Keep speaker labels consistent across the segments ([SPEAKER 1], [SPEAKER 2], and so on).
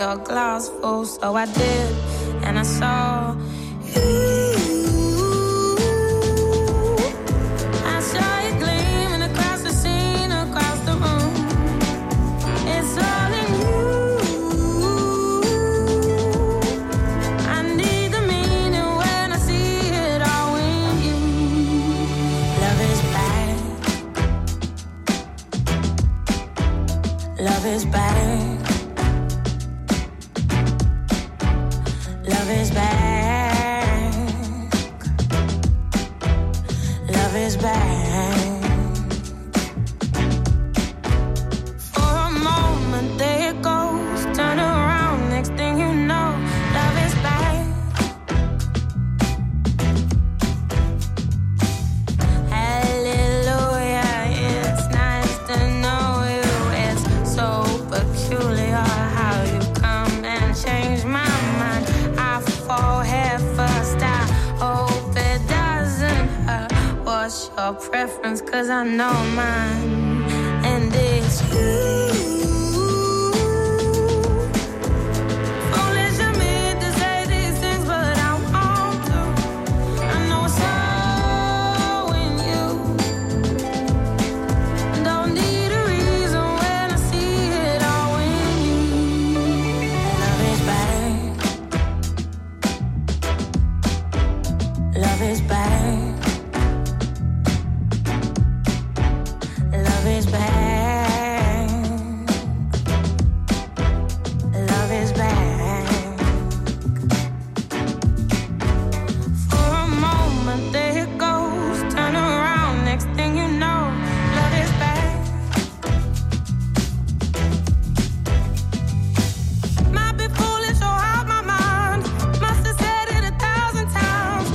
[SPEAKER 1] a glass full, so I did, and I saw you. Love is back. Love is back. Love is back. For a moment there it goes. Turn around, next thing you know, love is back. Hallelujah, it's nice to know you. So peculiar how you come and change my mind. I fall head first, I hope it doesn't hurt. What's your preference? 'Cause I know mine, and it's you. Love is back. Love is back. Love is back. For a moment there it goes. Turn around, next thing you know, love is back. Might be foolish or out my mind. Must have said it 1,000 times.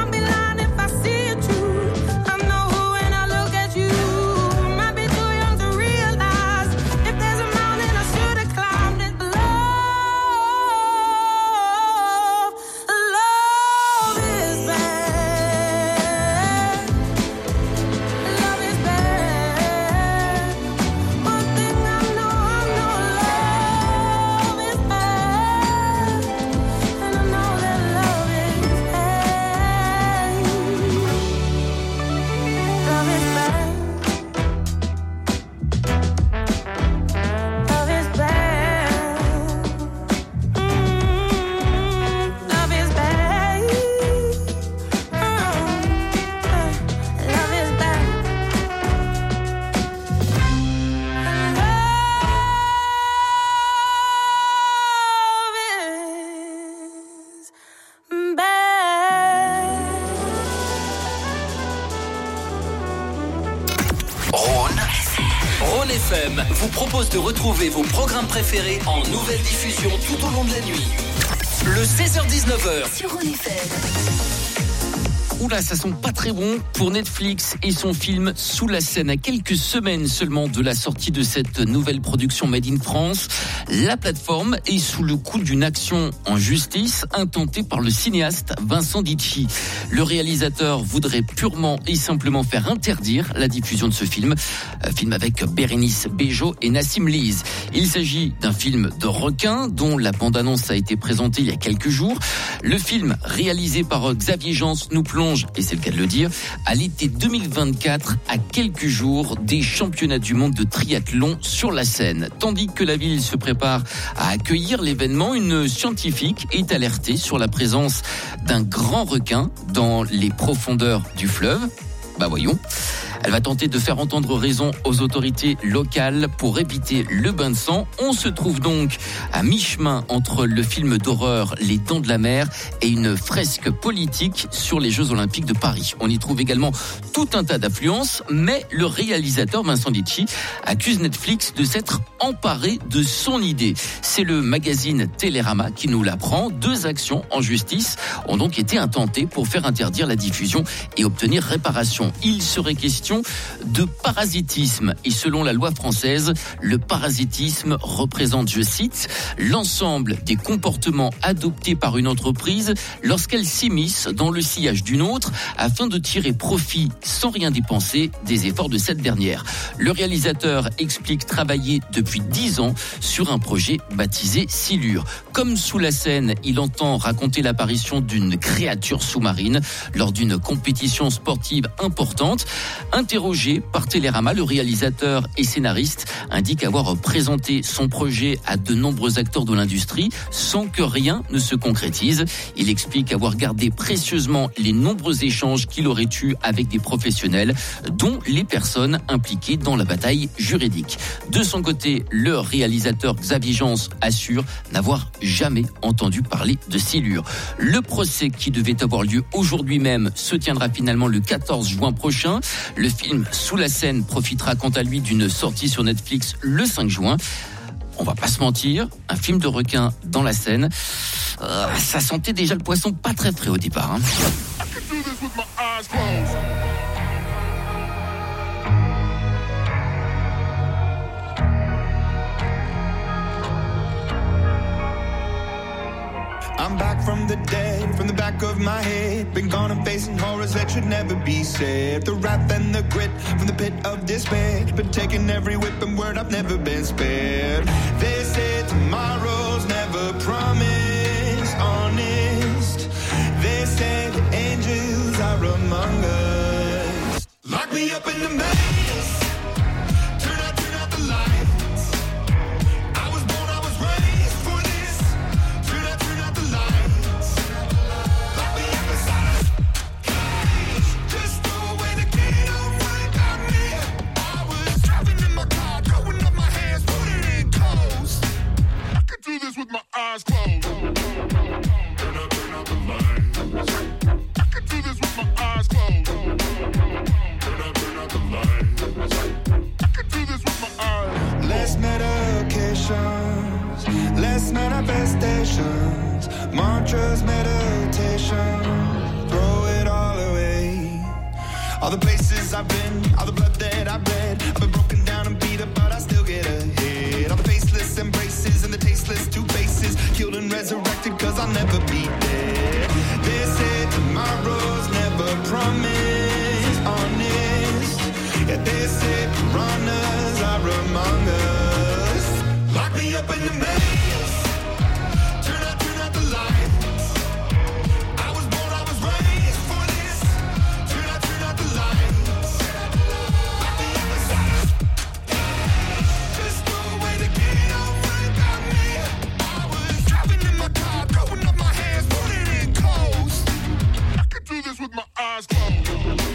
[SPEAKER 2] Vous propose de retrouver vos programmes préférés en nouvelle diffusion tout au long de la nuit. Le 16h-19h
[SPEAKER 3] sur Rhône FM.
[SPEAKER 4] Oula, ça sent pas très bon pour Netflix et son film Sous la Seine. À quelques semaines seulement de la sortie de cette nouvelle production Made in France, la plateforme est sous le coup d'une action en justice intentée par le cinéaste Vincent Dicci. Le réalisateur voudrait purement et simplement faire interdire la diffusion de ce film. Film avec Bérénice Bejo et Nassim Liz. Il s'agit d'un film de requin dont la bande-annonce a été présentée il y a quelques jours. Le film, réalisé par Xavier Jans, nous plonge, et c'est le cas de le dire, à l'été 2024, à quelques jours des championnats du monde de triathlon sur la Seine. Tandis que la ville se prépare à accueillir l'événement, une scientifique est alertée sur la présence d'un grand requin dans les profondeurs du fleuve. Bah voyons. Elle va tenter de faire entendre raison aux autorités locales pour éviter le bain de sang. On se trouve donc à mi-chemin entre le film d'horreur Les Dents de la Mer et une fresque politique sur les Jeux Olympiques de Paris. On y trouve également tout un tas d'affluences, mais le réalisateur Vincent Dicci accuse Netflix de s'être emparé de son idée. C'est le magazine Télérama qui nous l'apprend. 2 actions en justice ont donc été intentées pour faire interdire la diffusion et obtenir réparation. Il serait question accusation de parasitisme. Et selon la loi française, le parasitisme représente, je cite, l'ensemble des comportements adoptés par une entreprise lorsqu'elle s'immisce dans le sillage d'une autre afin de tirer profit sans rien dépenser des efforts de cette dernière. Le réalisateur explique travailler depuis 10 ans sur un projet baptisé Silure. Comme Sous la Seine, il entend raconter l'apparition d'une créature sous-marine lors d'une compétition sportive importante. Interrogé par Télérama, le réalisateur et scénariste indique avoir présenté son projet à de nombreux acteurs de l'industrie sans que rien ne se concrétise. Il explique avoir gardé précieusement les nombreux échanges qu'il aurait eus avec des professionnels, dont les personnes impliquées dans la bataille juridique. De son côté, le réalisateur Xavier Jans assure n'avoir jamais entendu parler de Silure. Le procès qui devait avoir lieu aujourd'hui même se tiendra finalement le 14 juin prochain. Le film Sous la Seine profitera quant à lui d'une sortie sur Netflix le 5 juin. On va pas se mentir, un film de requin dans la Seine, ça sentait déjà le poisson pas très frais au départ. Hein.
[SPEAKER 3] I'm back from the dead, from the back of my head. Been gone and facing horrors that should never be said. The wrath and the grit from the pit of despair. Been taking every whip and word, I've never been spared. They say tomorrow's never promised, honest. They say the angels are among us. Lock me up in the maze. Turn out the lights. I was born, I was raised for this. Turn out the lights. Lock me up inside a cage. Just throw away the key, don't worry about me. I was driving in my car, throwing up my hands, putting in coast. I could do this with my eyes closed. Turn out the lights. I could do this with my eyes closed. Turn out the lights. I could do this with my eyes. Less medications, less manifestations, mantras, meditation, throw it all away. All the places I've been, all the blood that I've bled, I've been broken down and beat up, but I still get ahead. All the faceless embraces and the tasteless two faces, killed and resurrected, cause I'll never be dead. They say tomorrow's never promised, honest. Yeah, they say piranhas are among us. Lock me up in the maze. Turn out the lights. I was born, I was raised for this. Turn out the lights. Lock me up inside a cage. Just throw away the key, don't worry about me. I was driving in my car, throwing up my hands, putting in coast. I could do this with my eyes closed.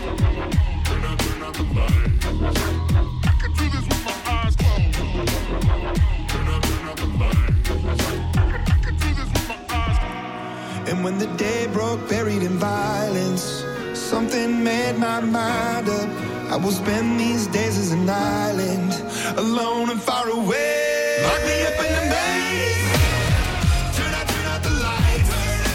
[SPEAKER 3] Turn out the lights. I could do this with my eyes closed. Turn out the lights. I could do this with my eyes closed. And when the day broke, buried in violence, something made my mind up. I will spend these days as an island, alone and far away. Lock me up in the maze. Turn out the lights.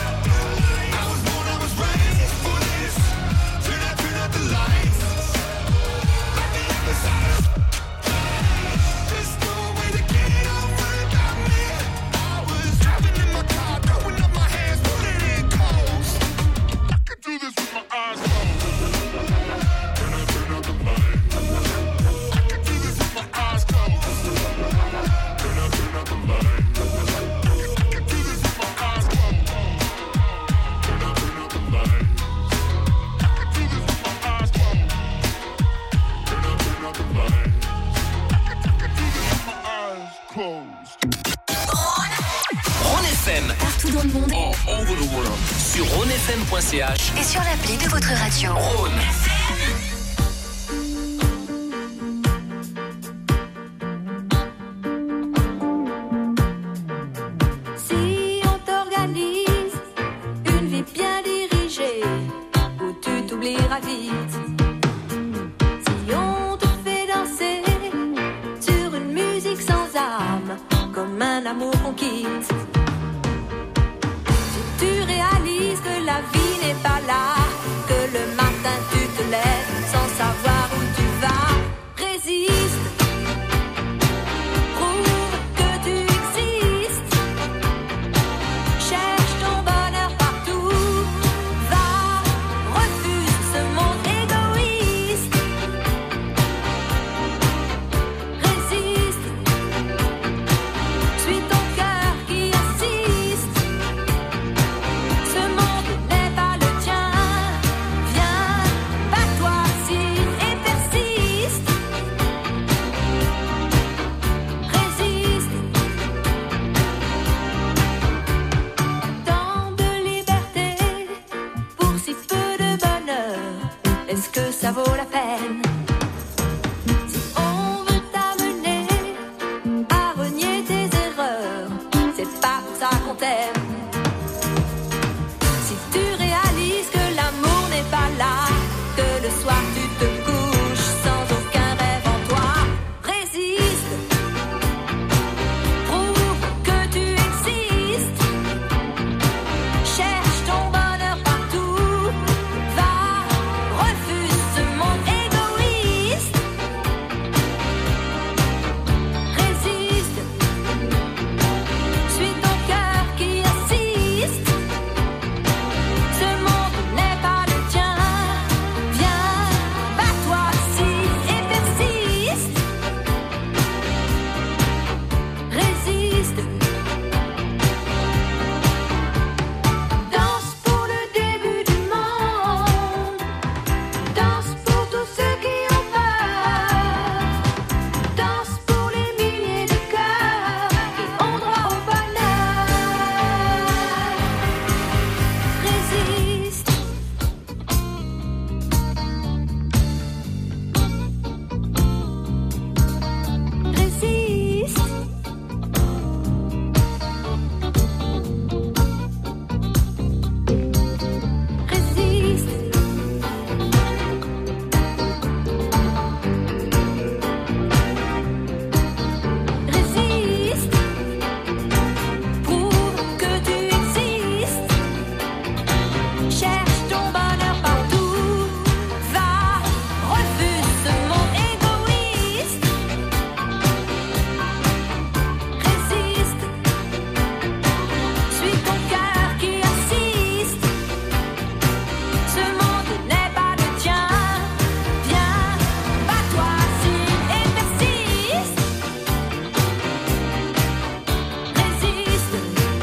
[SPEAKER 3] I was born, I was raised for this. Turn out the lights. Lock me up inside a cage. Just throw away the key, don't worry about me. I was driving in my car, throwing up my hands, putting in coast. I could do this with my eyes closed. Turn out the lights. I could do this with my eyes closed. Turn out the lights. I could do this with my eyes closed. Turn out the lights. I could do this with my eyes closed. Turn out the lights. I could do this with my eyes closed.
[SPEAKER 2] Rhône FM.
[SPEAKER 5] Partout dans le monde.
[SPEAKER 2] All over the world. Sur rhônefm.ch.
[SPEAKER 5] Et sur l'appli de votre radio.
[SPEAKER 2] Rhône.
[SPEAKER 6] Si on t'organise une vie bien dirigée, où tu t'oublieras vite. Si on te fait danser sur une musique sans âme, comme un amour qu'on quitte. Si tu réalises que la vie n'est pas là, que le matin tu te lèves sans savoir où tu est-ce que ça vaut la peine? Si on veut t'amener à renier tes erreurs, c'est pas pour ça qu'on t'aime. Si tu réalises que l'amour n'est pas là, que le soir tu te couches sans aucun rêve en toi, résiste, prouve que tu existes, cherche ton bonheur partout, va, refuse ce monde égoïste, résiste, suis ton cœur qui insiste, ce monde n'est pas le tien, viens, bats-toi si et persiste, résiste, danse pour le début du monde, danse pour tous ceux qui ont peur, danse pour les milliers de cœurs qui ont droit au bonheur, résiste. Résiste. Résiste. Résiste. Prouve que tu existes. Cherche ton bonheur partout. Va, refuse ce monde égoïste. Résiste. Suis ton cœur qui insiste. Ce monde n'est pas le tien. Viens, bats-toi si et persiste. Résiste.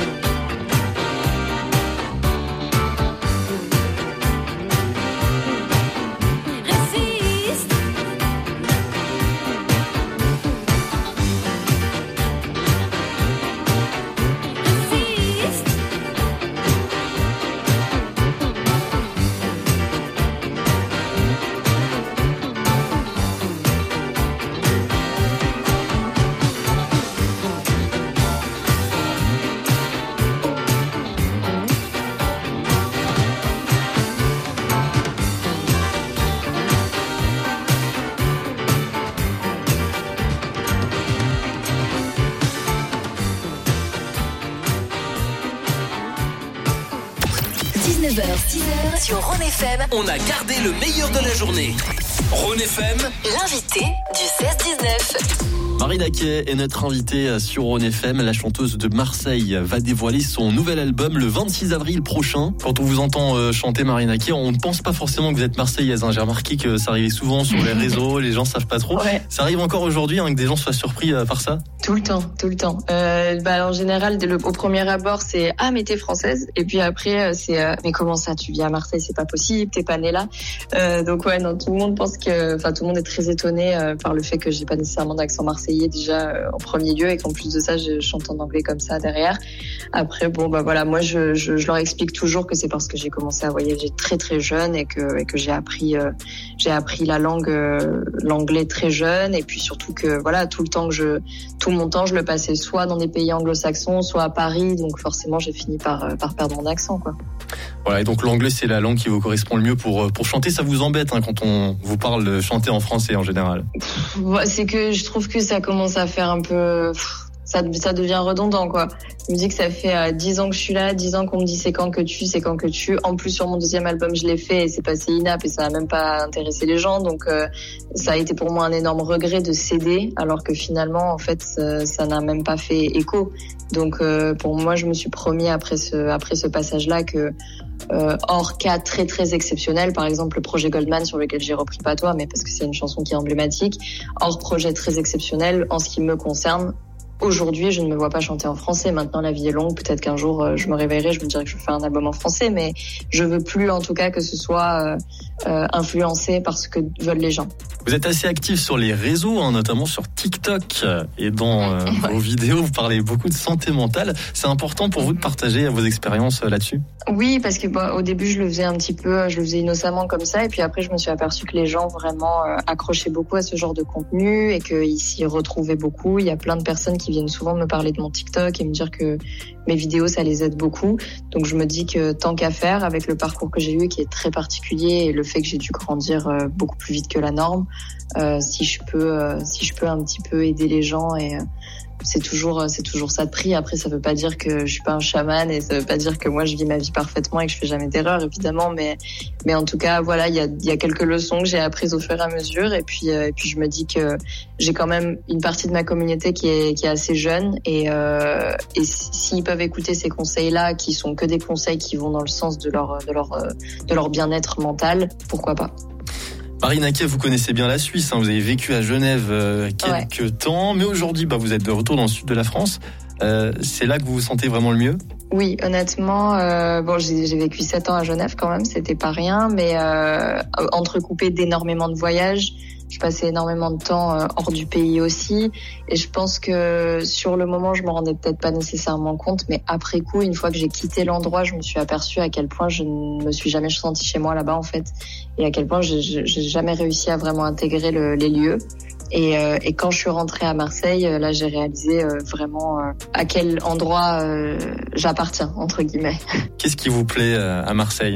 [SPEAKER 6] Résiste. Résiste.
[SPEAKER 5] 19h, 6h sur Rhône FM.
[SPEAKER 2] On a gardé le meilleur de la journée. Rhône FM,
[SPEAKER 5] L'invité du 16-19.
[SPEAKER 7] Marina Kaye est notre invitée sur Rhône FM. La chanteuse de Marseille va dévoiler son nouvel album le 26 avril prochain. Quand on vous entend chanter Marina Kaye, on ne pense pas forcément que vous êtes marseillaise. J'ai remarqué que ça arrivait souvent sur les réseaux, les gens savent pas trop.
[SPEAKER 8] Ouais.
[SPEAKER 7] Ça arrive encore aujourd'hui que des gens soient surpris par ça?
[SPEAKER 8] Tout le temps. En général, au premier abord, c'est ah mais t'es française, et puis après c'est mais comment ça, tu vis à Marseille, c'est pas possible, t'es pas née là. Donc ouais, non, tout le monde tout le monde est très étonné par le fait que j'ai pas nécessairement d'accent marseillais déjà en premier lieu, et qu'en plus de ça, je chante en anglais comme ça derrière. Après moi je leur explique toujours que c'est parce que j'ai commencé à voyager très très jeune et que j'ai appris la langue l'anglais très jeune, et puis surtout que voilà, tout mon temps je le passais soit dans des pays anglo-saxons, soit à Paris, donc forcément j'ai fini par perdre mon accent, quoi.
[SPEAKER 7] Voilà, et donc l'anglais c'est la langue qui vous correspond le mieux pour chanter. Ça vous embête quand on vous parle de chanter en français en général?
[SPEAKER 8] C'est que je trouve que ça commence à faire un peu ça devient redondant, quoi. Je me dis que ça fait 10 ans que je suis là, 10 ans qu'on me dit c'est quand que tu. En plus, sur mon deuxième album, je l'ai fait et c'est passé inap et ça n'a même pas intéressé les gens. Donc, ça a été pour moi un énorme regret de céder, alors que finalement, en fait, ça n'a même pas fait écho. Donc, pour moi, je me suis promis après ce passage-là que, hors cas très très exceptionnel, par exemple le projet Goldman sur lequel j'ai repris Pas toi, mais parce que c'est une chanson qui est emblématique, hors projet très exceptionnel, en ce qui me concerne, aujourd'hui, je ne me vois pas chanter en français. Maintenant, la vie est longue. Peut-être qu'un jour, je me réveillerai, je me dirai que je vais faire un album en français, mais je veux plus, en tout cas, que ce soit influencé par ce que veulent les gens.
[SPEAKER 7] Vous êtes assez actif sur les réseaux, notamment sur TikTok. Et dans vos vidéos, vous parlez beaucoup de santé mentale. C'est important pour vous de partager vos expériences là-dessus?
[SPEAKER 8] Oui, parce que au début, je le faisais un petit peu, je le faisais innocemment comme ça. Et puis après, je me suis aperçue que les gens vraiment accrochaient beaucoup à ce genre de contenu et qu'ils s'y retrouvaient beaucoup. Il y a plein de personnes qui viennent souvent me parler de mon TikTok et me dire que mes vidéos, ça les aide beaucoup. Donc je me dis que tant qu'à faire, avec le parcours que j'ai eu qui est très particulier et le fait que j'ai dû grandir beaucoup plus vite que la norme, si je peux un petit peu aider les gens et c'est toujours ça de prix. Après, ça veut pas dire que je suis pas un chaman et ça veut pas dire que moi je vis ma vie parfaitement et que je fais jamais d'erreur, évidemment. Mais en tout cas, voilà, il y a quelques leçons que j'ai apprises au fur et à mesure. Et puis je me dis que j'ai quand même une partie de ma communauté qui est assez jeune et s'ils peuvent écouter ces conseils-là, qui sont que des conseils qui vont dans le sens de leur bien-être mental, pourquoi pas.
[SPEAKER 7] Marine Aquet, vous connaissez bien la Suisse, vous avez vécu à Genève quelques temps, mais aujourd'hui vous êtes de retour dans le sud de la France. C'est là que vous vous sentez vraiment le mieux?
[SPEAKER 8] Oui, honnêtement, j'ai vécu 7 ans à Genève quand même, c'était pas rien, mais entrecoupé d'énormément de voyages. Je passais énormément de temps hors du pays aussi, et je pense que sur le moment, je me rendais peut-être pas nécessairement compte, mais après coup, une fois que j'ai quitté l'endroit, je me suis aperçue à quel point je ne me suis jamais sentie chez moi là-bas en fait, et à quel point j'ai jamais réussi à vraiment intégrer les lieux. Et quand je suis rentrée à Marseille, là, j'ai réalisé vraiment à quel endroit j'appartiens entre guillemets.
[SPEAKER 7] Qu'est-ce qui vous plaît à Marseille?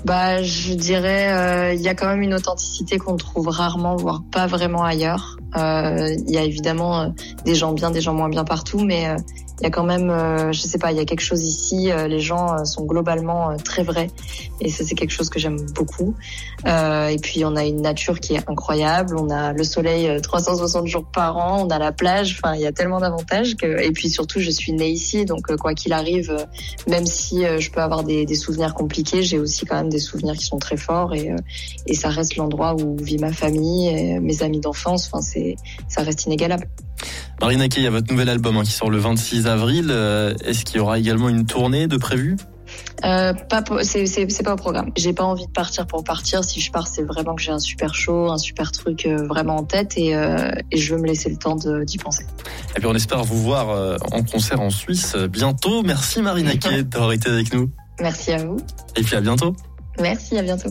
[SPEAKER 8] Je dirais, il y a quand même une authenticité qu'on trouve rarement, voire pas vraiment ailleurs. Il y a évidemment des gens bien, des gens moins bien partout, mais il y a quand même, je sais pas, il y a quelque chose ici. Les gens sont globalement très vrais, et ça c'est quelque chose que j'aime beaucoup. Et puis on a une nature qui est incroyable. On a le soleil 360 jours par an. On a la plage. Enfin, il y a tellement d'avantages et puis surtout, je suis née ici, donc quoi qu'il arrive, même si je peux avoir des souvenirs compliqués, j'ai aussi quand même des souvenirs qui sont très forts et ça reste l'endroit où vit ma famille, et mes amis d'enfance. Enfin, ça reste inégalable.
[SPEAKER 7] Marine Aquet, il y a votre nouvel album qui sort le 26 avril. Est-ce qu'il y aura également une tournée de prévue?
[SPEAKER 8] C'est pas au programme. J'ai pas envie de partir pour partir. Si je pars, c'est vraiment que j'ai un super show, un super truc vraiment en tête, et je veux me laisser le temps d'y penser.
[SPEAKER 7] Et puis on espère vous voir en concert en Suisse bientôt. Merci Marine Aquet d'avoir été avec nous.
[SPEAKER 8] Merci à vous.
[SPEAKER 7] Et puis à bientôt.
[SPEAKER 8] Merci, à bientôt.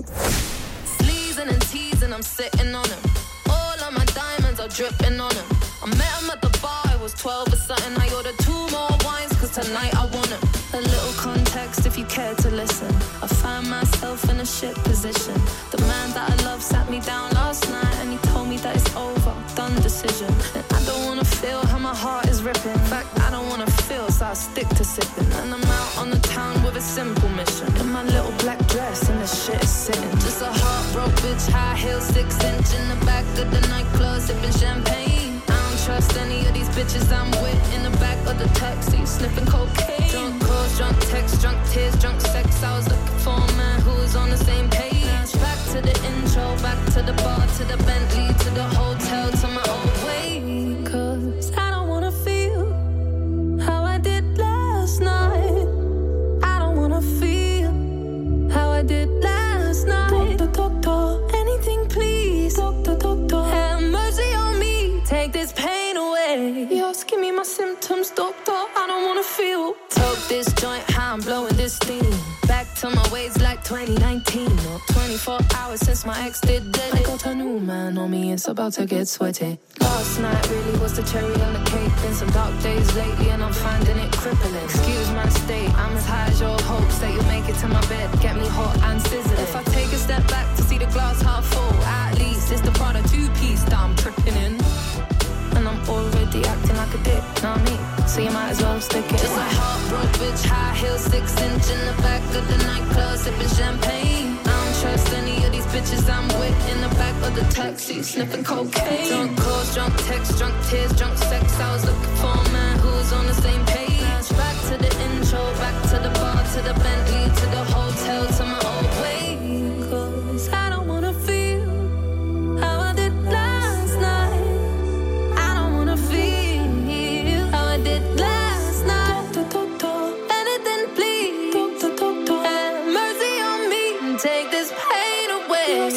[SPEAKER 1] I met him at the bar, I was 12 or something. I ordered 2 more wines, cause tonight I want him. A little context if you care to listen. I find myself in a shit position. The man that I love sat me down last night and he told me that it's over, done decision. And I don't wanna feel how my heart is ripping. In fact, I don't wanna feel, so I stick to sipping. And I'm out on the town with a simple mission. In my little black dress and the shit is sitting. Just a heartbroken bitch, high heels, 6-inch in the back of the nightclub, sipping champagne. Trust any of these bitches I'm with in the back of the taxi, sniffing cocaine. Drunk calls, drunk texts, drunk tears, drunk sex. I was looking for a man who was on the same page. Back to the intro, back to the bar, to the Bentley, to the hotel, to my old way. Cause I don't wanna feel how I did last night. I don't wanna feel how I did last night. Doctor, anything please. Doctor, have mercy on me. Take this pain away. You're asking me my symptoms, doctor. I don't wanna feel. Toke this joint, how I'm blowing this steam. Back to my ways like 2019. Or 24 hours since my ex did dead. I got a new man on me, it's about to get sweaty. Last night really was the cherry on the cake. Been some dark days lately and I'm finding it crippling. Excuse my state, I'm as high as your hopes that you'll make it to my bed. Get me hot and sizzling. If I take a step back to see the glass half full, at least it's the Prada 2-piece that I'm tripping in. And I'm already acting like a dick, not me. So you might as well stick it. Just a heartbroken bitch, high heels, 6-inch in the back of the nightclub, sipping champagne. I don't trust any of these bitches I'm with in the back of the taxi, sniffing cocaine. Drunk calls, drunk texts, drunk tears, drunk sex. I was looking for a man who was on the same page. Back to the intro, back to the bar, to the Bentley, to the hotel, to my old way. Cause I don't wanna feel how I did last night. I don't wanna feel how I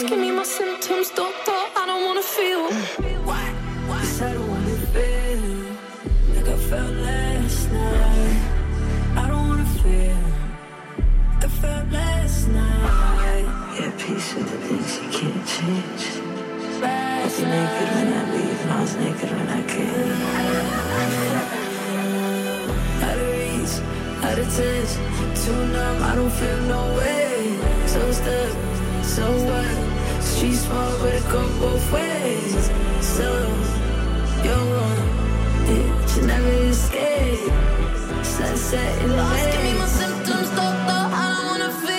[SPEAKER 6] give me my symptoms, doctor. I don't wanna feel. Cause I don't wanna feel like I felt last night. I don't wanna feel like I felt last night. Yeah, peace with the things you can't change. I was naked when I leave, and I was naked when I came. Out of reach, out of touch, too numb, I don't feel no way. So stuck, so what? Street small, but it go both ways. So, you're wrong, it should never escape. Sunset in the maze. Give me my symptoms, doctor, I don't wanna feel.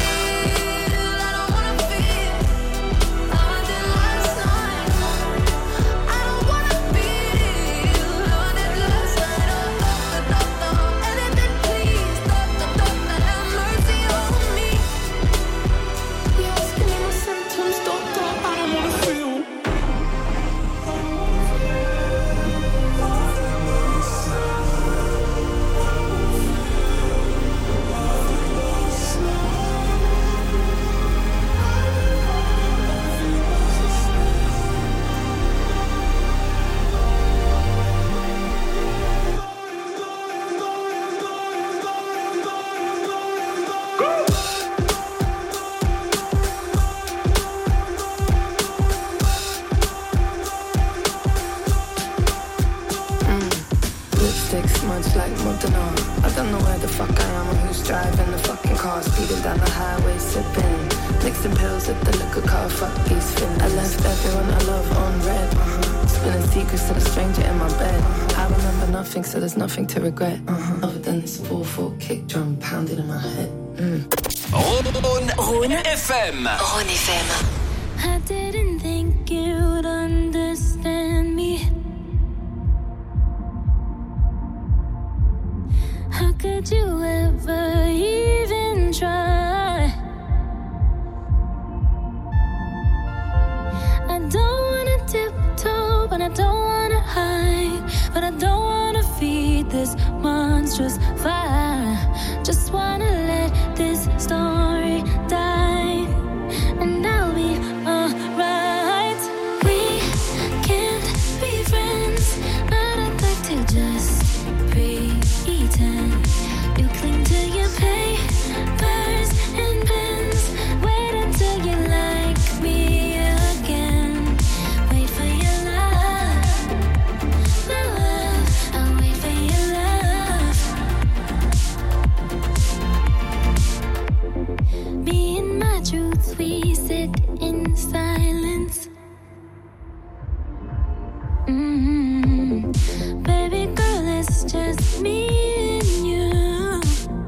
[SPEAKER 6] I don't know where the fuck I am or who's driving the fucking car, speeding down the highway, sipping, mixing pills at the liquor car, fuck these fins. I left everyone I love on red, spilling secrets to the stranger in my bed. I remember nothing, so there's nothing to regret, other than this 4/4 kick drum pounding in my head.
[SPEAKER 2] Rhône FM.
[SPEAKER 5] Rhône FM.
[SPEAKER 6] I didn't think you'd understand me. How could you ever even try? I don't wanna tiptoe, but I don't wanna hide. But I don't wanna feed this monstrous fire. Just wanna let this story die, and I'll be alright. We can't be friends, but I'd like to just pretend. You cling to your papers and pens. Wait until you like me again. Wait for your love, love. I'll wait for your love. Me and my truth, we sit in silence. Baby girl, it's just me and you.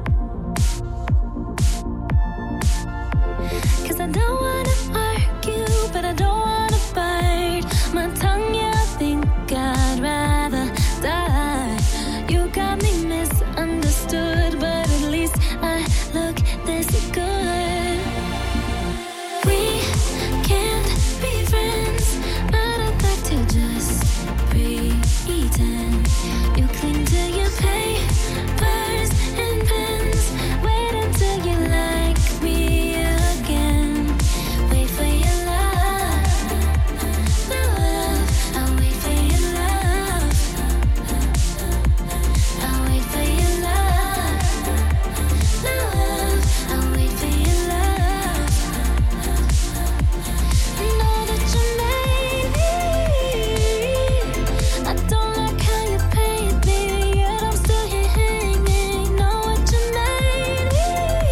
[SPEAKER 6] 'Cause I don't wanna argue, but I don't wanna bite my tongue. Yeah, I think I'd rather die. You got me misunderstood, but at least I look this good. We can't be friends, but I'd like to just pretend. You cling to your papers and pens. Wait until you like me again. Wait for your love, love. I'll wait for your love. I'll wait for your love, love. I'll wait for your love. Know that you made me. I don't like how you paint me, yet I'm still here hanging. Know what you made me.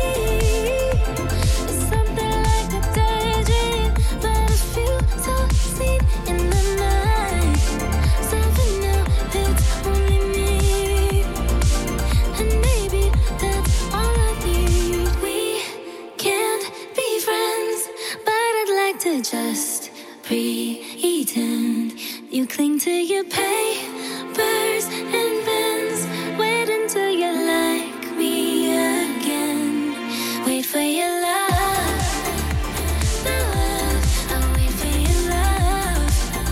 [SPEAKER 6] It's something like a daydream, but a few times seen in the night. So for now, it's only me, and maybe that's all I need. We can't be friends, but I'd like to just pretend. You cling to your papers and pens. Wait until you like me again. Wait for your love, love. I'll wait for your love.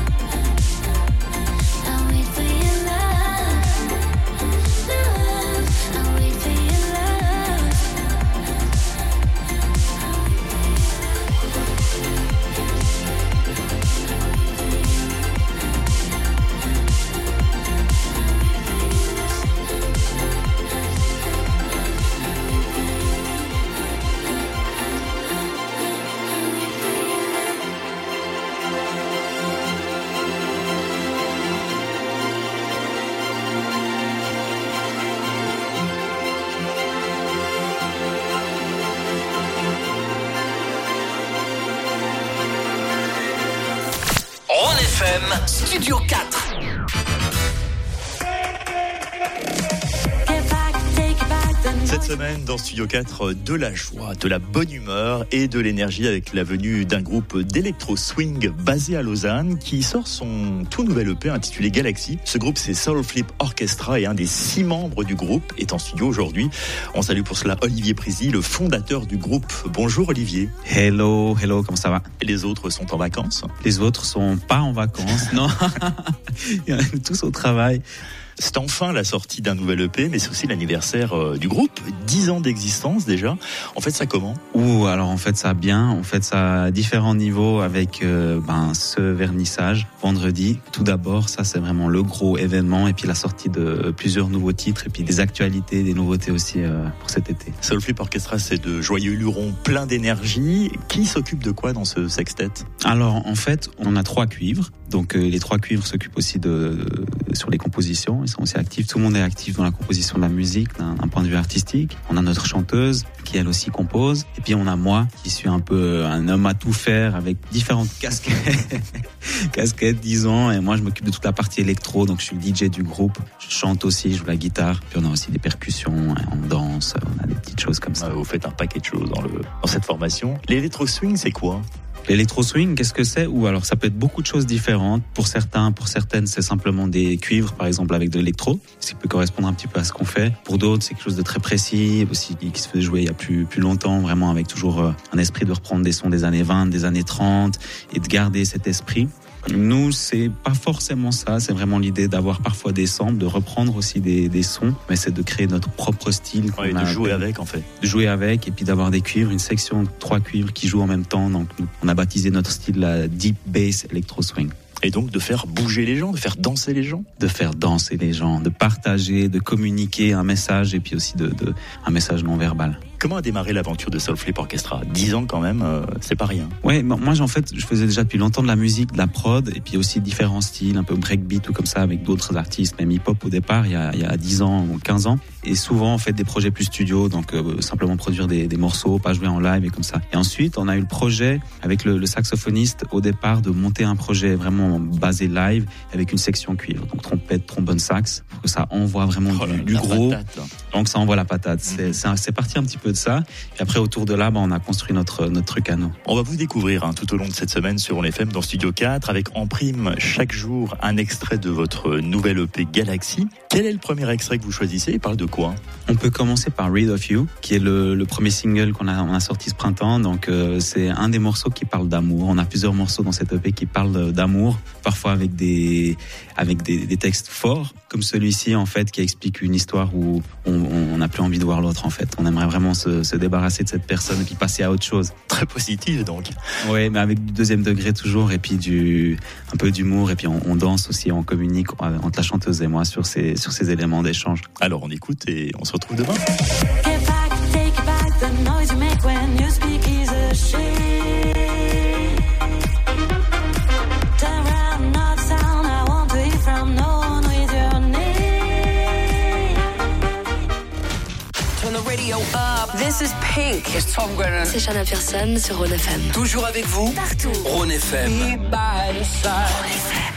[SPEAKER 6] I'll wait for your love, love. I'll wait for your love.
[SPEAKER 2] FM, Studio 4.
[SPEAKER 9] Cette semaine, dans Studio 4, de la joie, de la bonne humeur et de l'énergie avec la venue d'un groupe d'électro-swing basé à Lausanne qui sort son tout nouvel EP intitulé Galaxy. Ce groupe, c'est Soul Flip Orchestra et un des 6 membres du groupe est en studio aujourd'hui. On salue pour cela Olivier Prézy, le fondateur du groupe. Bonjour Olivier.
[SPEAKER 10] Hello, comment ça va?
[SPEAKER 9] Et les autres sont en vacances?
[SPEAKER 10] Les autres sont pas en vacances, non. Ils sont tous au travail.
[SPEAKER 9] C'est enfin la sortie d'un nouvel EP, mais c'est aussi l'anniversaire du groupe. 10 ans d'existence déjà. En fait, ça comment?
[SPEAKER 10] Alors en fait ça bien. En fait ça à différents niveaux avec ce vernissage vendredi. Tout d'abord, ça c'est vraiment le gros événement et puis la sortie de plusieurs nouveaux titres et puis des actualités, des nouveautés aussi pour cet été.
[SPEAKER 9] Soul Flip Orchestra, c'est de joyeux lurons plein d'énergie. Qui s'occupe de quoi dans ce sextet?
[SPEAKER 10] Alors en fait, on a 3 cuivres. Donc les 3 cuivres s'occupent aussi sur les compositions. Ils sont aussi actifs. Tout le monde est actif dans la composition de la musique d'un point de vue artistique. On a notre chanteuse qui elle aussi compose. Et puis on a moi qui suis un peu un homme à tout faire avec différentes casquettes disons. Et moi je m'occupe de toute la partie électro. Donc je suis le DJ du groupe. Je chante aussi, je joue la guitare. Puis on a aussi des percussions, on danse, on a des petites choses comme ça.
[SPEAKER 9] Vous faites un paquet de choses dans cette formation. L'électro-swing, c'est quoi?
[SPEAKER 10] L'électro-swing, qu'est-ce que c'est? Ou alors ça peut être beaucoup de choses différentes. Pour certaines, c'est simplement des cuivres, par exemple, avec de l'électro, ce qui peut correspondre un petit peu à ce qu'on fait. Pour d'autres, c'est quelque chose de très précis, aussi qui se fait jouer il y a plus longtemps, vraiment avec toujours un esprit de reprendre des sons des années 20, des années 30 et de garder cet esprit. Nous, c'est pas forcément ça, c'est vraiment l'idée d'avoir parfois des samples, de reprendre aussi des sons, mais c'est de créer notre propre style.
[SPEAKER 9] Ouais, de jouer avec en fait.
[SPEAKER 10] De jouer avec et puis d'avoir des cuivres, une section de 3 cuivres qui jouent en même temps. Donc on a baptisé notre style la Deep Bass Electro Swing.
[SPEAKER 9] Et donc de faire bouger les gens, de faire danser les gens?
[SPEAKER 10] De faire danser les gens, de partager, de communiquer un message et puis aussi un message non verbal.
[SPEAKER 9] Comment a démarré l'aventure de Soul Flip Orchestra? 10 ans quand même, c'est pas rien.
[SPEAKER 10] Ouais, moi en fait, je faisais déjà depuis longtemps de la musique, de la prod, et puis aussi différents styles, un peu breakbeat ou comme ça, avec d'autres artistes, même hip-hop au départ, il y a 10 ans ou 15 ans. Et souvent, on fait des projets plus studio, donc simplement produire des morceaux, pas jouer en live et comme ça. Et ensuite, on a eu le projet avec le saxophoniste au départ de monter un projet vraiment basé live avec une section cuivre, donc trompette, trombone, sax, pour que ça envoie vraiment du gros. Patate. Donc ça envoie la patate. C'est parti un petit peu de ça. Et après, autour de là, on a construit notre truc à nous.
[SPEAKER 9] On va vous découvrir tout au long de cette semaine sur On FM dans Studio 4 avec en prime chaque jour un extrait de votre nouvel EP Galaxy. Quel est le premier extrait que vous choisissez? Il parle de quoi?
[SPEAKER 10] On peut commencer par Rid of You, qui est le premier single qu'on a sorti ce printemps. Donc c'est un des morceaux qui parle d'amour. On a plusieurs morceaux dans cet EP qui parlent d'amour, parfois avec des textes forts, comme celui-ci en fait, qui explique une histoire où on n'a plus envie de voir l'autre en fait. On aimerait vraiment se débarrasser de cette personne et puis passer à autre chose.
[SPEAKER 9] Très positif donc.
[SPEAKER 10] Oui, mais avec du deuxième degré toujours et puis un peu d'humour et puis on danse aussi, on communique entre la chanteuse et moi sur ces éléments d'échange.
[SPEAKER 9] Alors on écoute et on se retrouve demain.
[SPEAKER 2] This is Pink. It's Tom Grennan.
[SPEAKER 5] C'est Shanna Pearson sur Rhône FM.
[SPEAKER 2] Toujours avec vous.
[SPEAKER 5] Partout.
[SPEAKER 2] Rhône FM.
[SPEAKER 5] Rhône FM.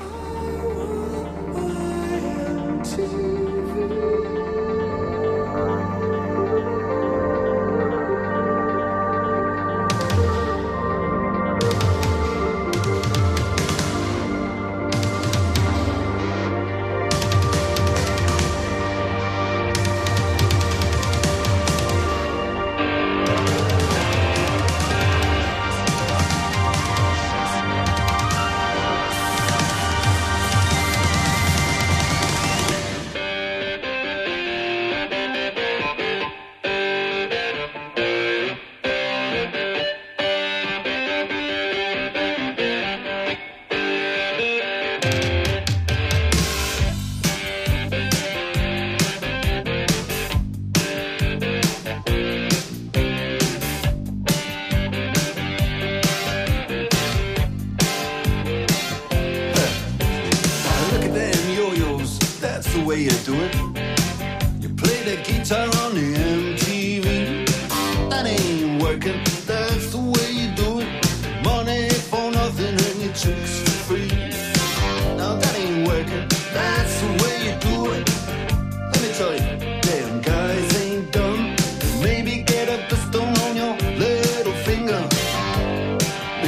[SPEAKER 11] way you do it. You play the guitar on the MTV. That ain't working, that's the way you do it. Money for nothing and your chicks for free.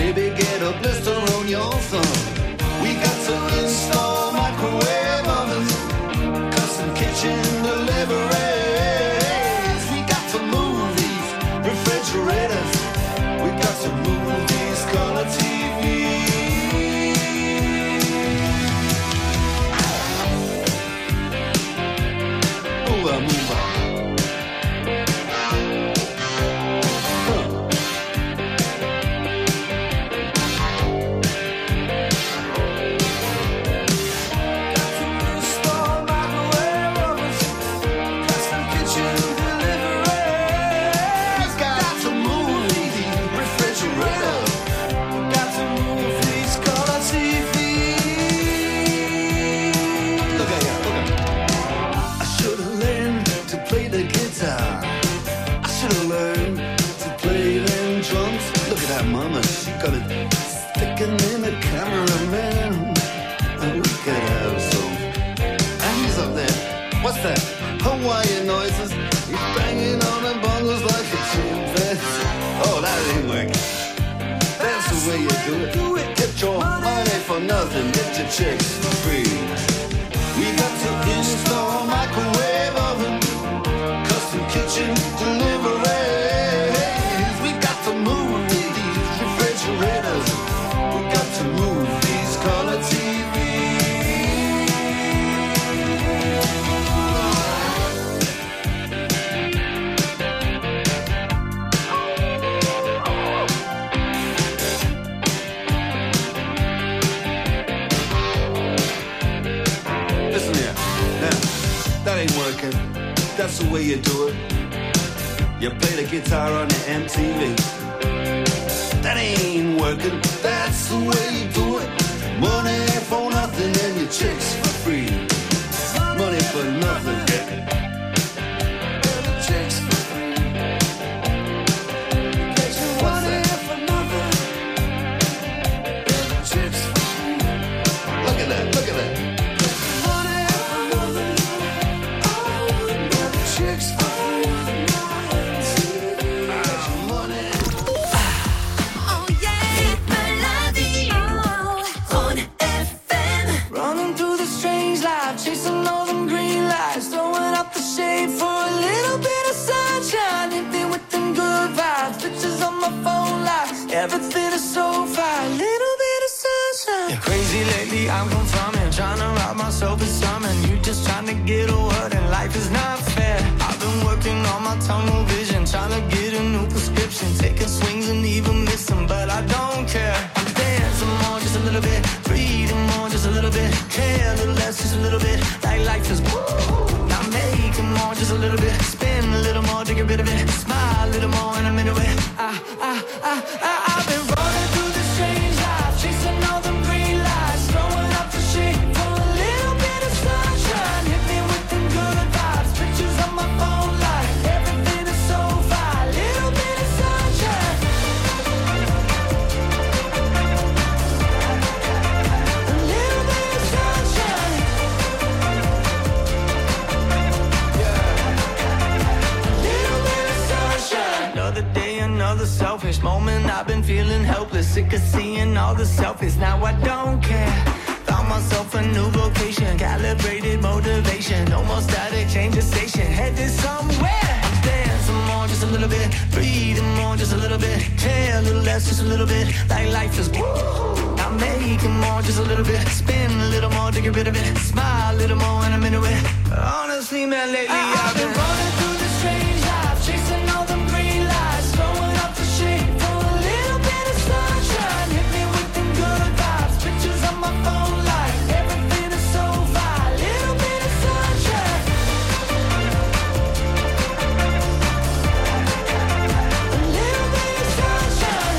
[SPEAKER 11] maybe get a blister on your thumb. We got to install microwave ovens, custom kitchen deliveries. We got to move these refrigerators. We got to move these color TVs. Move on, move on. Got it sticking in the cameraman. And we could have some. And he's up there. What's that? Hawaiian noises. He's banging on the bongos like a chimpanzee. Oh, that ain't working. That's the way you do it. Get your money for nothing. Get your chicks for free. We got to install microwave oven, custom kitchen deliveries. We got to move refrigerators. We got to move these color TVs. Listen here, now, that ain't working. That's the way you do it. You play the guitar on the MTV. That ain't working, that's the way you do it. Money for nothing and your chicks for free. Money for nothing, chicks for free. What's that? For nothing, chicks for free. Look at that, look at that. Money for nothing, oh, chicks for free.
[SPEAKER 6] Chasing all them green lights, throwing out the shade for a little bit of sunshine. Hitting with them good vibes, pictures on my phone live. Everything is so fine, little bit of sunshine. Yeah, crazy lately, I'm confirming, trying to rob myself of something. You just trying to get a word and life is not fair. I've been working on my tunnel vision, trying to get a new prescription, taking swings and even missing, but I don't care. I'm dancing more, just a little bit, breathing more, just a little bit, care a little less, just a little bit, like life is woo. Now making more, just a little bit, spin a little more to get rid of it, smile a little more and I'm into it. I've been running through this strange life, chasing all them green lights, throwing up the shade for a little bit of sunshine. Hit me with them good vibes, pictures on my phone light, everything is so fine, little bit of sunshine. A little bit of sunshine. Another day, another selfish moment. I've been feeling helpless, sick of seeing all the selfies. Now I don't care. Found myself a new vocation, calibrated motivation. No more static, change the station, headed somewhere. Dancing more, just a little bit, breathing more, just a little bit, care a little less, just a little bit, like life is woo. Now making more, just a little bit, spin a little more to get rid of it, smile a little more and I'm into it. Honestly, man, lately I've been running through this strange life, chasing all them green lights, throwing up the shade for a little bit of sunshine. Hit me with them good vibes, pictures on my phone light, everything is so fine, little bit of sunshine. A little bit of sunshine.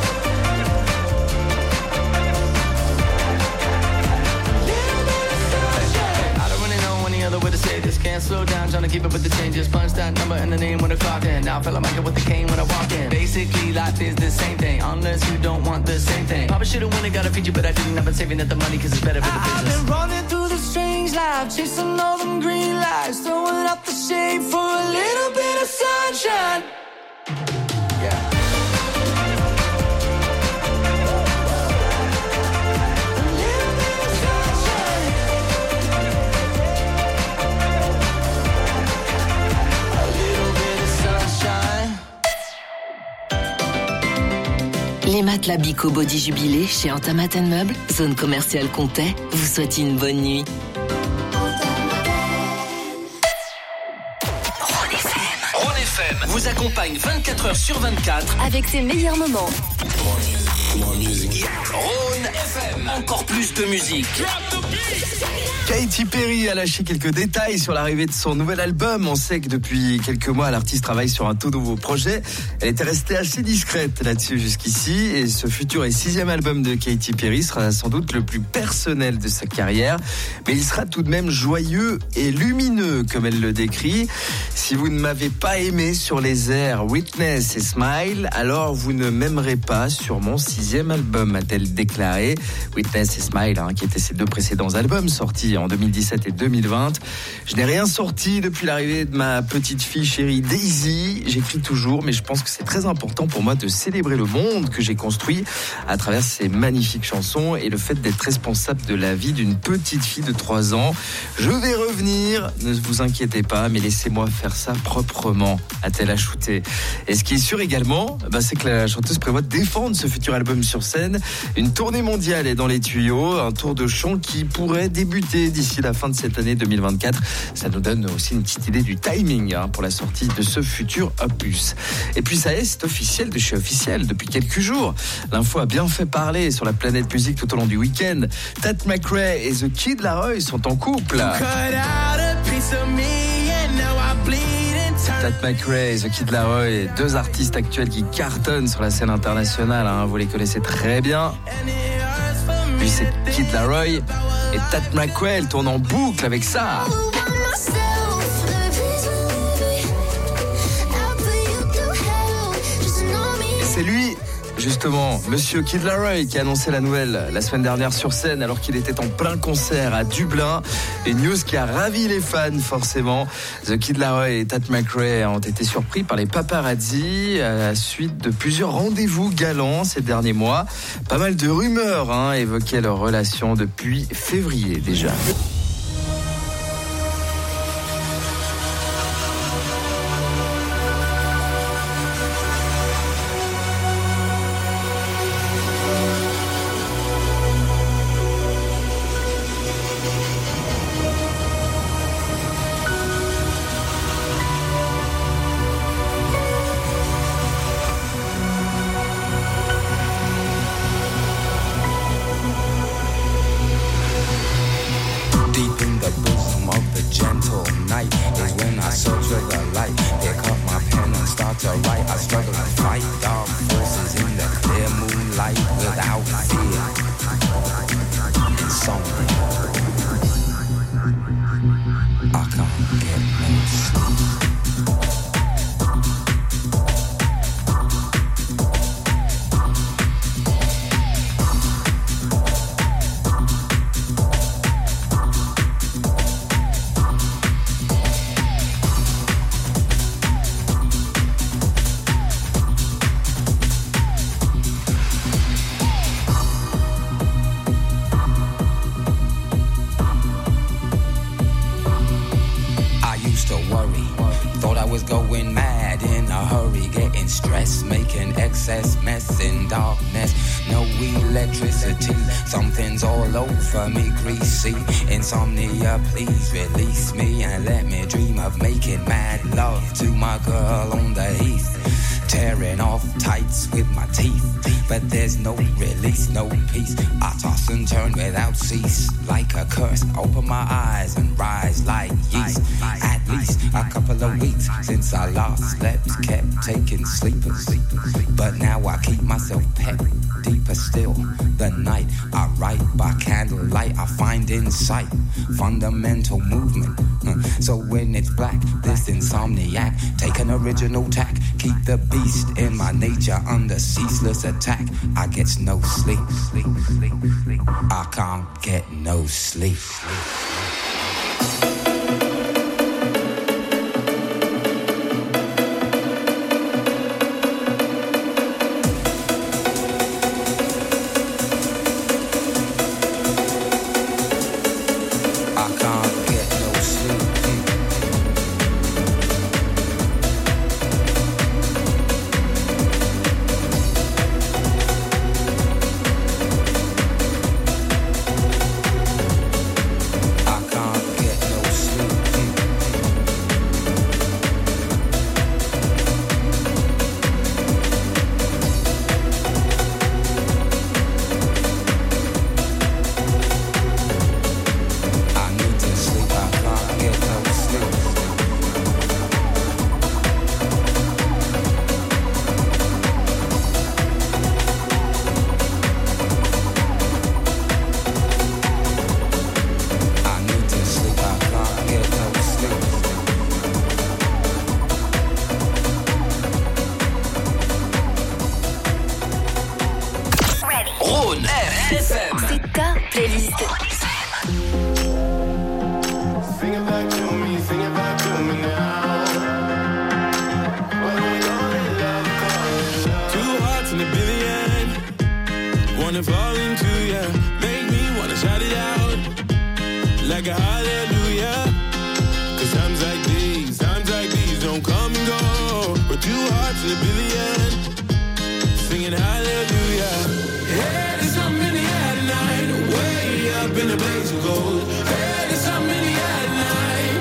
[SPEAKER 6] A little bit of sunshine. I don't really know any other way to say this. Can't slow down, trying to keep up with the changes. Punch that number in the name when I clock in. Now I feel like Michael with the cane when I walk in. Basically, life is the same thing, unless you don't want the same thing. Probably should've won it, got a feature, but I didn't. I've been saving up the money, cause it's better for the business. I've been running through the strange life, chasing all them green lights, throwing up the shade for a little bit of sunshine. Yeah.
[SPEAKER 12] Toute la Bico Body Jubilé chez Antamat Meubles, zone commerciale Comtet, vous souhaite une bonne nuit.
[SPEAKER 2] Rhône FM vous accompagne 24 heures sur 24
[SPEAKER 12] avec ses meilleurs moments.
[SPEAKER 2] Rhône FM, encore plus de musique.
[SPEAKER 13] Katy Perry a lâché quelques détails sur l'arrivée de son nouvel album. On sait que depuis quelques mois, l'artiste travaille sur un tout nouveau projet. Elle était restée assez discrète là-dessus jusqu'ici. Et ce futur et 6e album de Katy Perry sera sans doute le plus personnel de sa carrière. Mais il sera tout de même joyeux et lumineux, comme elle le décrit. Si vous ne m'avez pas aimé sur les airs Witness et Smile, alors vous ne m'aimerez pas sur mon 6e album, a-t-elle déclaré. Witness et Smile, qui étaient ses 2 précédents albums sortis en 2017 et 2020. Je n'ai rien sorti depuis l'arrivée de ma petite fille chérie Daisy. J'écris toujours, mais je pense que c'est très important pour moi de célébrer le monde que j'ai construit à travers ces magnifiques chansons et le fait d'être responsable de la vie d'une petite fille de 3 ans. Je vais revenir, ne vous inquiétez pas, mais laissez-moi faire ça proprement, a-t-elle ajouté. Et ce qui est sûr également, c'est que la chanteuse prévoit de défendre ce futur album sur scène. Une tournée mondiale est dans les tuyaux, un tour de chant qui pourrait débuter d'ici la fin de cette année 2024. Ça nous donne aussi une petite idée du timing pour la sortie de ce futur opus. Et puis ça y est, c'est officiel de chez officiel depuis quelques jours. L'info a bien fait parler sur la planète musique tout au long du week-end. Tat McRae et The Kid Laroi sont en couple. Tat McRae et The Kid Laroi, 2 artistes actuels qui cartonnent sur la scène internationale. Vous les connaissez très bien. Puis c'est Kid Laroi et Tat McRae, elle tourne en boucle avec ça. Et c'est lui, justement, Monsieur Kid Laroi, qui a annoncé la nouvelle la semaine dernière sur scène alors qu'il était en plein concert à Dublin. Une news qui a ravi les fans, forcément. The Kid Laroi et Tat McRae ont été surpris par les paparazzi à la suite de plusieurs rendez-vous galants ces derniers mois. Pas mal de rumeurs évoquaient leur relation depuis février déjà. Insomnia, please release me and let me dream of making mad love to my girl on the heath. Tearing off tights with my teeth, but there's no release, no peace. I toss and turn without cease, like a curse. Open my eyes and rise like yeast. At least a couple of weeks since I last slept, kept taking sleepers, but now I keep myself pet. Deeper still, the night I write by candlelight, I find insight, fundamental movement. So when it's black, this insomniac, take an original tack, keep the beast in my nature under ceaseless attack. I get no sleep, I can't get no sleep.
[SPEAKER 2] Rhône FM.
[SPEAKER 12] C'est ta playlist.
[SPEAKER 11] Sing it back to me now. Two hearts in a billion, wanna fall into ya, make me wanna shout it out like a hallelujah. 'Cause times like these don't come and go. We're two hearts in a billion, singing hallelujah. Hey, there's something in the air tonight, way up in the blaze of gold. Hey, there's something in the air tonight.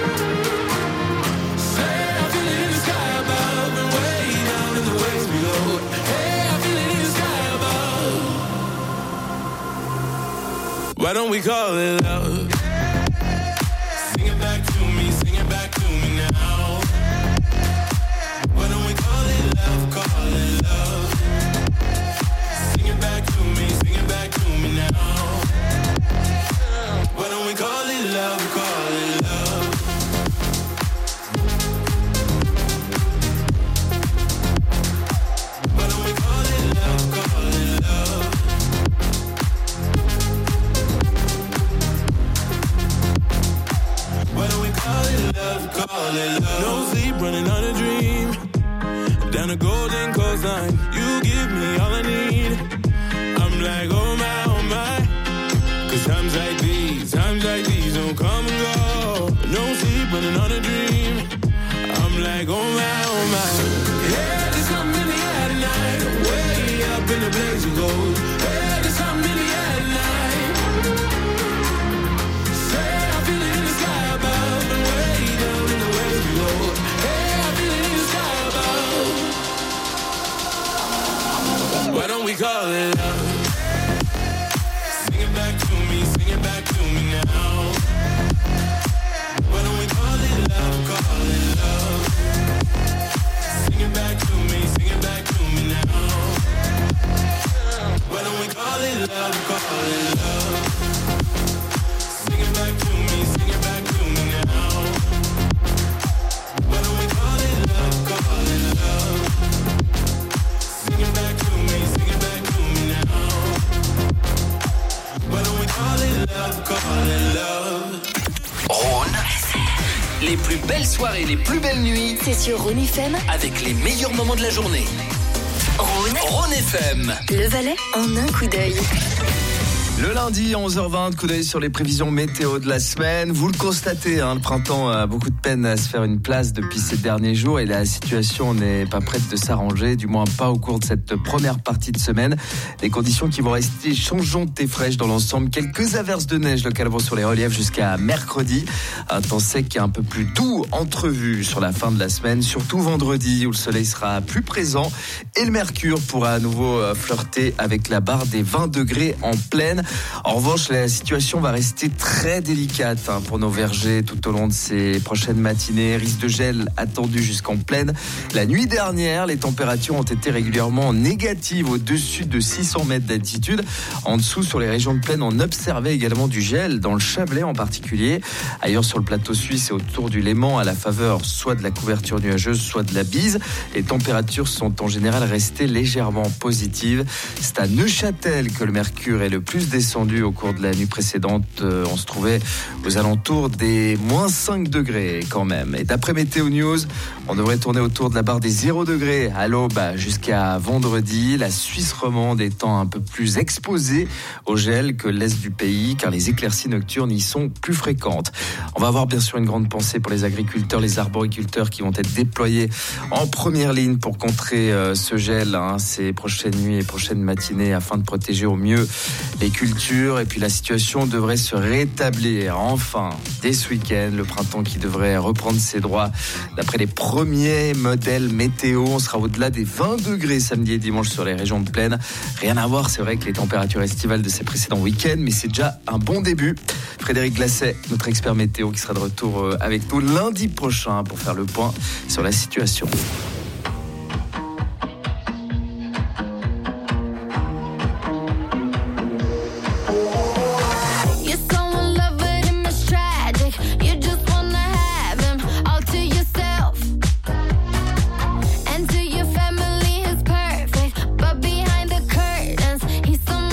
[SPEAKER 11] Say I feel it in the sky above and way down in the waves below. Hey, I feel it in the sky above. Why don't we call it love? Sing it back to me now. Why don't we call it love, call it love? Sing it back to me now. Why don't we call it love, call it love? Why don't we call it love, call it love? Why don't we call it love, call it love? No sleep, running on a dream. Down a golden coastline, you give me all I need. I'm like, oh my, oh my. 'Cause times like these don't come and go. No sleep, running on a dream. I'm like, oh my, oh my. Yeah, there's something in the air tonight, way up in the blaze of gold. Yeah, there's something in the air tonight. Say I feel it in the sky above and way down in the waves below. Hey, I feel it in the sky above. Why don't we call it love? Sing it back to me now. Why don't we call it love, call it love? Sing it back to me now. Why don't we call it love, call it love? Sing it back to me now. Why don't we call it love, call it love? Sing it back to me now. Why don't we call it love, call it love?
[SPEAKER 2] Rhône. Les plus belles soirées, les plus belles nuits.
[SPEAKER 12] C'est sur Rhône FM.
[SPEAKER 2] Avec les meilleurs moments de la journée. Rhône FM.
[SPEAKER 12] Le Valais en un coup d'œil.
[SPEAKER 13] Le lundi, 11h20, coup d'œil sur les prévisions météo de la semaine. Vous le constatez, le printemps a beaucoup de peine à se faire une place depuis ces derniers jours et la situation n'est pas prête de s'arranger, du moins pas au cours de cette première partie de semaine. Des conditions qui vont rester changeantes et fraîches dans l'ensemble. Quelques averses de neige localement sur les reliefs jusqu'à mercredi. Un temps sec et un peu plus doux entrevu sur la fin de la semaine, surtout vendredi où le soleil sera plus présent et le mercure pourra à nouveau flirter avec la barre des 20 degrés en pleine. En revanche, la situation va rester très délicate pour nos vergers tout au long de ces prochaines matinées. Risque de gel attendu jusqu'en pleine. La nuit dernière, les températures ont été régulièrement négatives au-dessus de 600 mètres d'altitude. En dessous, sur les régions de plaine, on observait également du gel, dans le Chablais en particulier. Ailleurs, sur le plateau suisse et autour du Léman, à la faveur soit de la couverture nuageuse, soit de la bise. Les températures sont en général restées légèrement positives. C'est à Neuchâtel que le mercure est le plus descendu au cours de la nuit précédente. On se trouvait aux alentours des moins 5 degrés quand même. Et d'après Météo News, on devrait tourner autour de la barre des 0 degrés à l'aube jusqu'à vendredi. La Suisse romande étant un peu plus exposée au gel que l'est du pays, car les éclaircies nocturnes y sont plus fréquentes. On va avoir bien sûr une grande pensée pour les agriculteurs, les arboriculteurs qui vont être déployés en première ligne pour contrer ce gel ces prochaines nuits et prochaines matinées afin de protéger au mieux les cultures. Et puis la situation devrait se rétablir enfin dès ce week-end. Le printemps qui devrait reprendre ses droits d'après les premiers modèles météo. On sera au-delà des 20 degrés samedi et dimanche sur les régions de plaine. Rien à voir, c'est vrai, que les températures estivales de ces précédents week-ends, mais c'est déjà un bon début. Frédéric Glasset, notre expert météo, qui sera de retour avec nous lundi prochain pour faire le point sur la situation.
[SPEAKER 6] He's so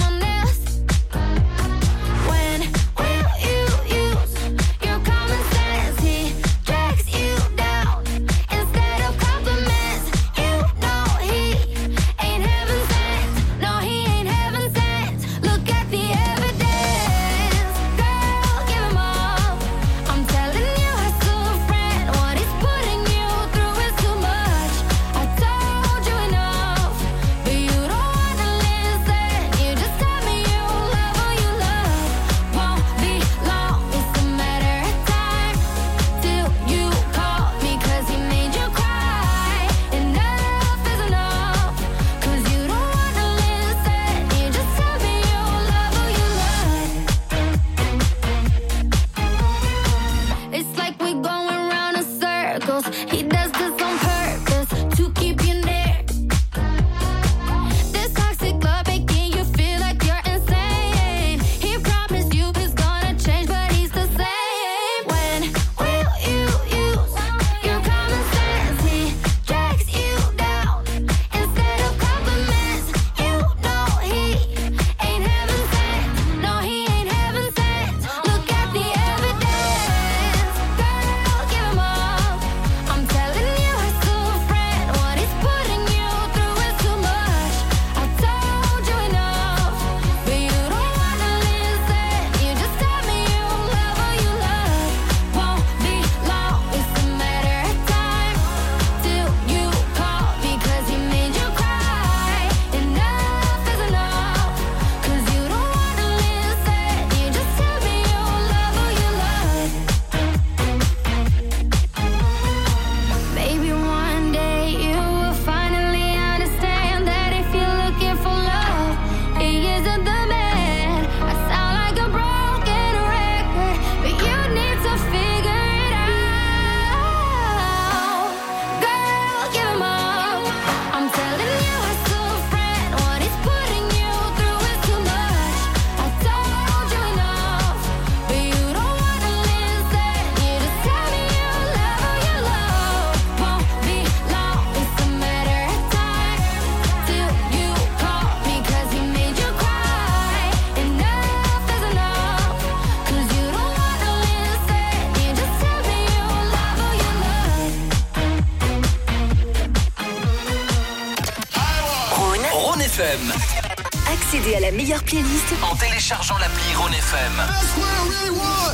[SPEAKER 2] FM.
[SPEAKER 12] Accédez à la meilleure playlist
[SPEAKER 2] En téléchargeant l'appli Rhône FM.
[SPEAKER 3] That's what I really want.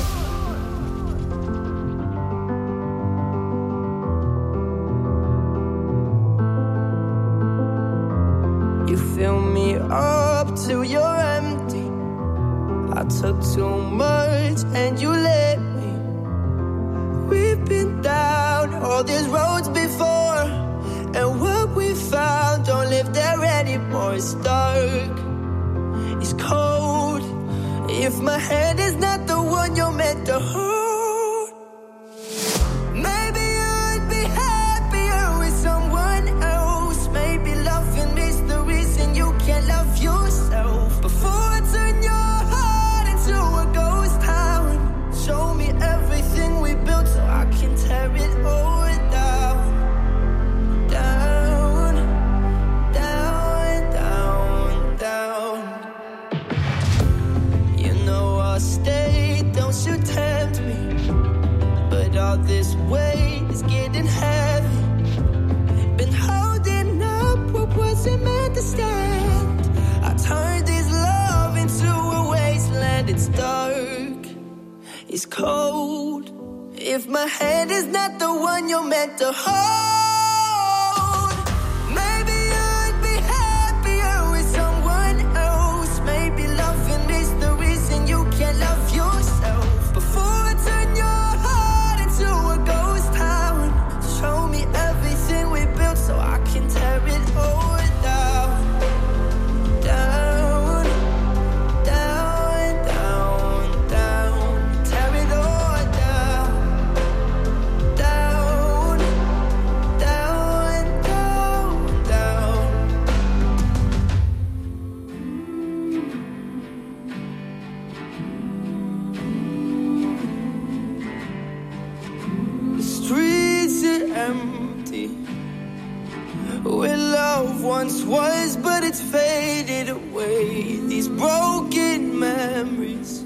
[SPEAKER 14] You fill me up till you're empty. I took too much and you let me. We've been down all these roads before, and what we found don't live there anymore. It's dark, it's cold. If my hand is not the one you're meant to hold, maybe you'd be happier with someone else. Maybe loving is the reason you can't love yourself. Before I turn your heart into a ghost town, show me everything we built so I can tear it all down. Down, down, down, down. You know I'll stay, don't you tempt me. But all this weight is getting heavy. Been holding up what wasn't meant to stand. I turned this love into a wasteland. It's dark, it's cold. If my hand is not the one you're meant to hold, maybe you'd be happier with someone else. Maybe loving is the reason you can't love yourself. Before I turn your heart into a ghost town, show me everything we built so I can tear it all down. Down, down, down, down. Tear it all down. Down, down, down, down. The streets are empty, where love once was, but it's faded away. These broken memories,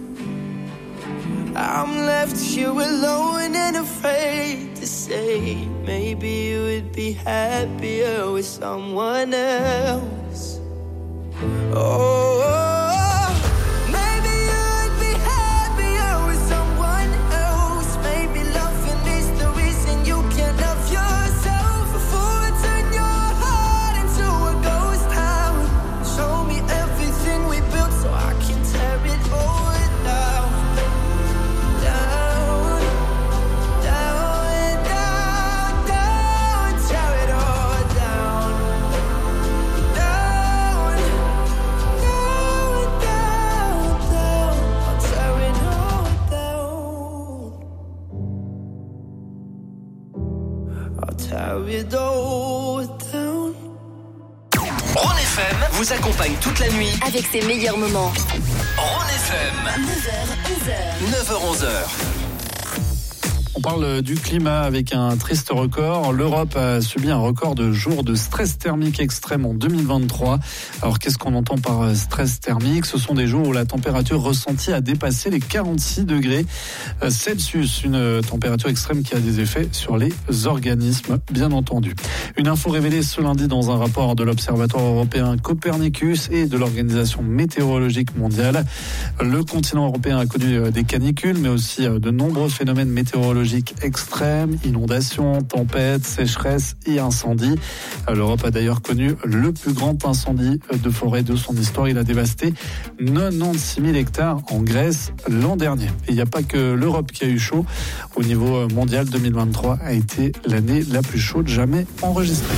[SPEAKER 14] I'm left here alone and afraid to say, maybe you would be happier with someone else. Oh, maybe you'd be happier with someone else. Maybe loving is the reason you can't love yourself. Before I turn your heart into a ghost town, show me everything we built so I can tear it all down. Down, down, down, down. Tear it all down. Down, down, down, down. I'll tear it all down. I'll tear it all down.
[SPEAKER 2] Rhône FM vous accompagne toute la nuit.
[SPEAKER 12] avec ses meilleurs moments.
[SPEAKER 2] Rhône FM. 9h-11h.
[SPEAKER 15] On parle du climat avec un triste record. L'Europe a subi un record de jours de stress thermique extrême en 2023. Alors qu'est-ce qu'on entend par stress thermique ? Ce sont des jours où la température ressentie a dépassé les 46 degrés Celsius. Une température extrême qui a des effets sur les organismes, bien entendu. Une info révélée ce lundi dans un rapport de l'Observatoire européen Copernicus et de l'Organisation météorologique mondiale. Le continent européen a connu des canicules, mais aussi de nombreux phénomènes météorologiques extrêmes, inondations, tempêtes, sécheresses et incendies. L'Europe a d'ailleurs connu le plus grand incendie de forêt de son histoire. Il a dévasté 96 000 hectares en Grèce l'an dernier. Et il n'y a pas que l'Europe qui a eu chaud. Au niveau mondial, 2023 a été l'année la plus chaude jamais enregistrée.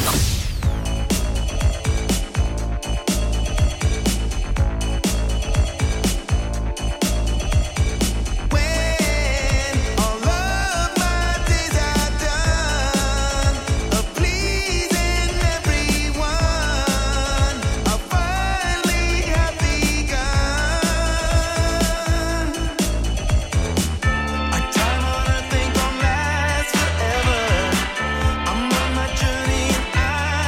[SPEAKER 3] I'm on my journey and I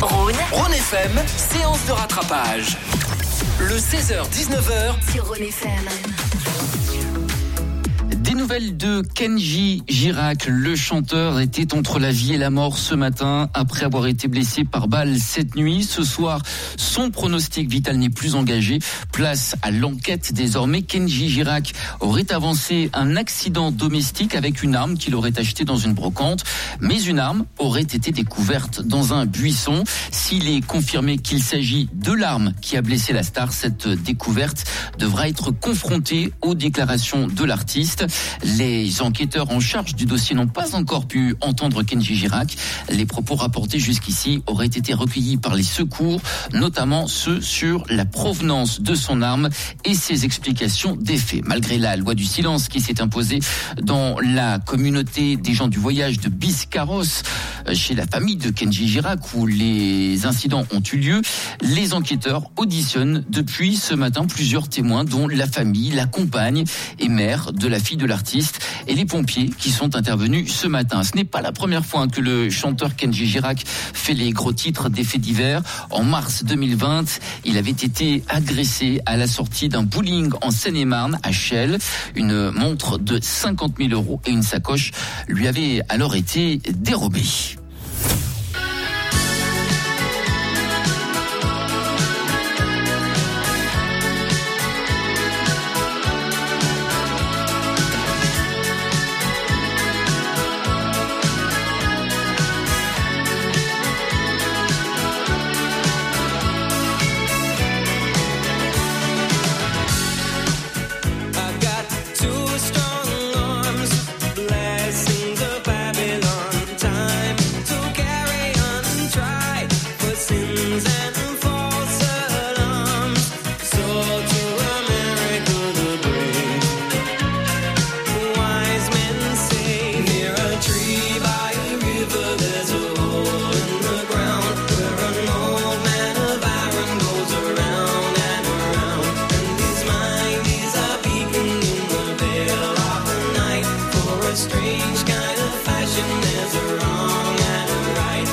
[SPEAKER 2] Rhône FM, séance de rattrapage. Le 16h-19h
[SPEAKER 12] sur Rhône FM.
[SPEAKER 4] Des nouvelles de Kenji Girac. Le chanteur était entre la vie et la mort ce matin après avoir été blessé par balle cette nuit. Ce soir, son pronostic vital n'est plus engagé. Place à l'enquête désormais. Kenji Girac aurait avancé un accident domestique avec une arme qu'il aurait achetée dans une brocante. Mais une arme aurait été découverte dans un buisson. S'il est confirmé qu'il s'agit de l'arme qui a blessé la star, cette découverte devra être confrontée aux déclarations de l'artiste. Les enquêteurs en charge du dossier n'ont pas encore pu entendre Kenji Girac. Les propos rapportés jusqu'ici auraient été recueillis par les secours, notamment ceux sur la provenance de son arme et ses explications des faits. Malgré la loi du silence qui s'est imposée dans la communauté des gens du voyage de Biscarrosse, chez la famille de Kenji Girac, où les incidents ont eu lieu, les enquêteurs auditionnent depuis ce matin plusieurs témoins, dont la famille, la compagne et mère de la fille de l'artiste et les pompiers qui sont intervenus ce matin. Ce n'est pas la première fois que le chanteur Kenji Girac fait les gros titres des faits divers. En mars 2020, il avait été agressé à la sortie d'un bowling en Seine-et-Marne à Chelles. Une montre de 50 000 € et une sacoche lui avaient alors été dérobées.